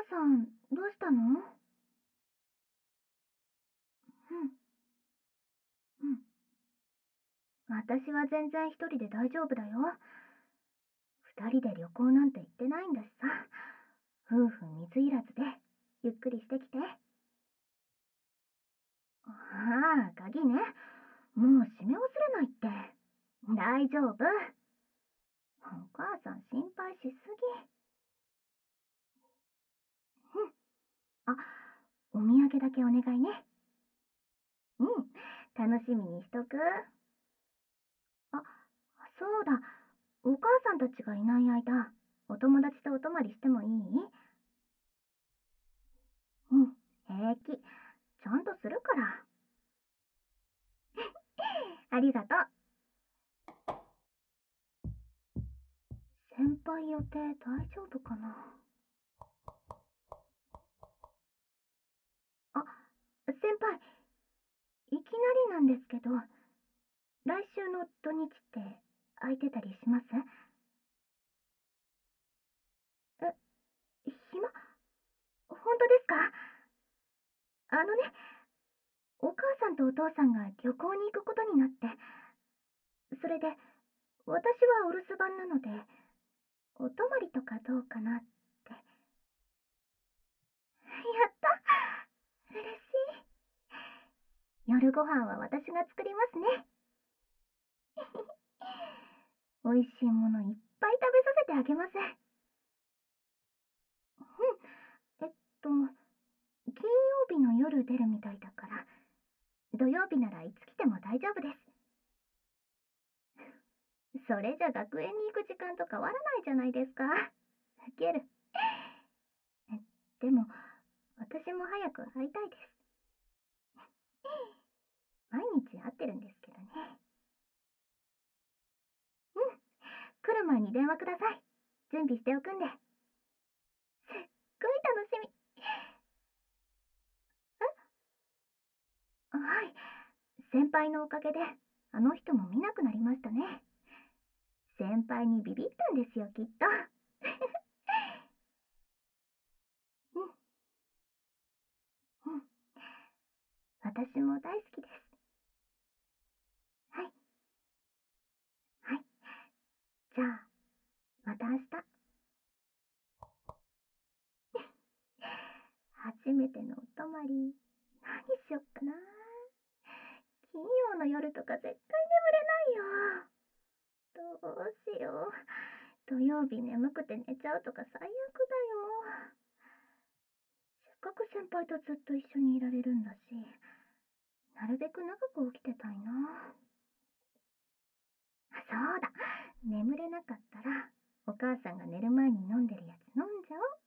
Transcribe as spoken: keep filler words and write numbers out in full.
さん、どうしたの？うん、うん。私は全然一人で大丈夫だよ。二人で旅行なんて行ってないんだしさ。夫婦水入らずで、ゆっくりしてきて。ああ、鍵ね。もう閉め忘れないって。大丈夫。お母さん心配しすぎ。うん。あ、お土産だけお願いね。うん、楽しみにしとく。あ、そうだ。お母さんたちがいない間、お友達とお泊まりしてもいい？うん、平気。ちゃんとするから。ありがとう。先輩予定大丈夫かな？あ、先輩、いきなりなんですけど、来週の土日って空いてたりします？え、暇？本当ですか？あのね、お母さんとお父さんが旅行に行くことになって、それで、私はお留守番なので、お泊まりとかどうかなって。やった、嬉しい。夜ご飯は私が作りますね。美味しいものいっぱい食べさせてあげます。うん、えっと、金曜日の夜出るみたいだから、土曜日ならいつ来ても大丈夫です。それじゃ学園に行く時間と変わらないじゃないですか。ウケる。えでも、私も早く会いたいです。毎日会ってるんですけどね。うん、来る前に電話ください。準備しておくんで。すっごい楽しみ。はい。先輩のおかげで、あの人も見なくなりましたね。先輩にビビったんですよ、きっと。うん、うん。私も大好きです。はい、はい。じゃあ、また明日。初めてのお泊まり、何しよっかな。金曜の夜とか絶対眠れないよ。どうしよう。土曜日眠くて寝ちゃうとか最悪だよ。せっかく先輩とずっと一緒にいられるんだし、なるべく長く起きてたいな。そうだ、眠れなかったら、お母さんが寝る前に飲んでるやつ飲んじゃおう。